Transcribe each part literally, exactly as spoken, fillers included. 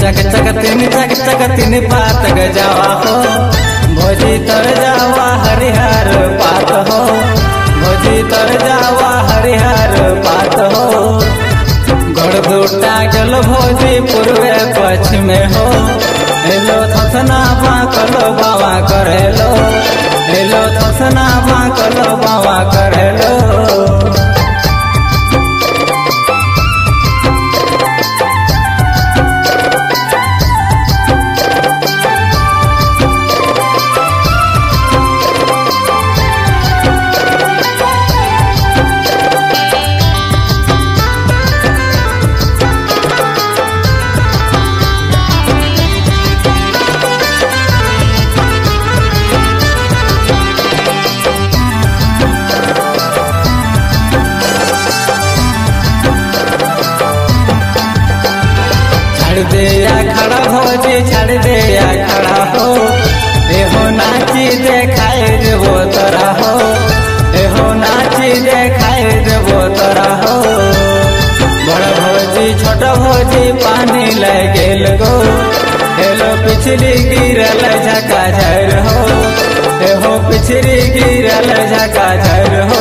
चक चक तीन चक चक तीन पात गजावा हो भोजी तर जावा हरिहर पात हो भोजी तर जावा हरिहर पात हो गढ़ दूटा गल भोजी पूर्वे पश्चिमे हो हेलो थसना बाकलो बावा करेलो हेलो थसना बाकलो बावा करेलो छाड़ दे या खड़ा भोजी छाड़ दे या खड़ा हो एहो नाची देखाए देवो तोरा हो एहो नाची देखाए देवो तोरा हो बड़ भोजी छोट भोजी पानी ले गेल गो हेलो पिछली गिरल झका झर हो एहो पिछली गिरल झका झर हो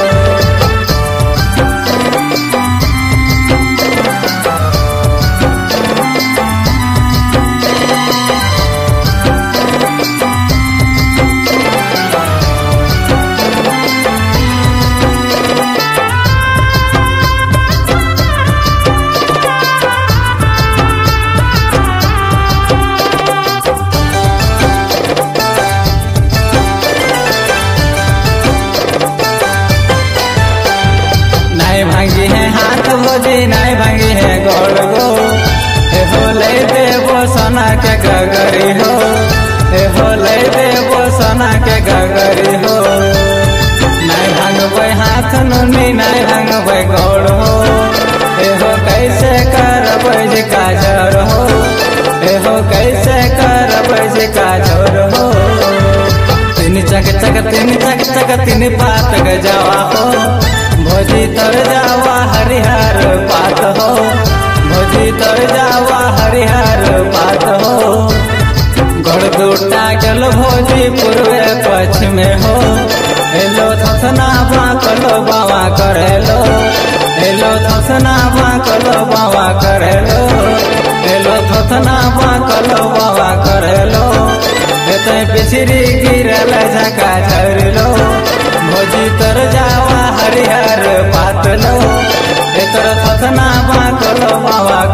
भांगी है हाथ भोजी नहीं भांगी है गोड़ गो हे हो ले देवो सोना के गगरी हो हे हो ले देवो सोना के गगरी हो नहीं भांगबे हाथ नुनी नहीं भांगबे गोड़ हो हे हो कैसे करबै जे काजर हो हे हो कैसे करबै जे काजर हो तीन चक चक तीन चक चक तीन पात गजावा हो भोजी तर जावा हरिहर पात हो भोजी तर जावा हरिहर पात हो गढ़ दूटा गल भोजी पूर्वे पश्चिमे हो हेलो थसना बाकलो बावा करेलो हेलो थसना बाकलो बावा करेलो हेलो थसना बाकलो बावा करेलो हेतै पिछरी गिरल झका झरलो भोजी तर जावा हरिहर पात लो एतर थसना बाकलो बावा